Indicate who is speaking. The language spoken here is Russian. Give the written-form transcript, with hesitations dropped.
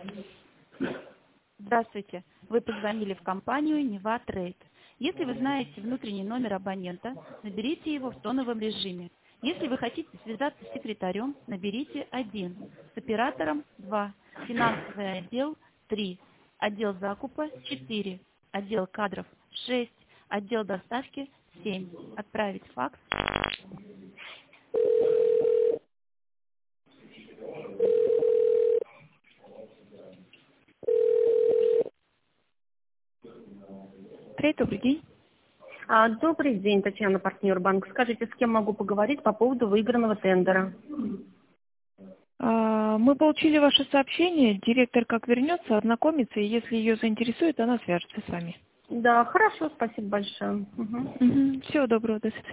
Speaker 1: Здравствуйте. Вы позвонили в компанию Нева Трейд. Если вы знаете внутренний номер абонента, наберите его в тоновом режиме. Если вы хотите связаться с секретарем, наберите 1, с оператором 2, финансовый отдел 3, отдел закупа 4, отдел кадров 6, отдел доставки 7, отправить факс. Трейд, добрый день.
Speaker 2: Добрый день, Татьяна, партнер банк. Скажите, с кем могу поговорить по поводу выигранного тендера?
Speaker 1: Мы получили ваше сообщение. Директор как вернется, ознакомится, и если ее заинтересует, она свяжется с вами.
Speaker 2: Да, хорошо, спасибо большое. Мгм.
Speaker 1: Всего доброго, до свидания.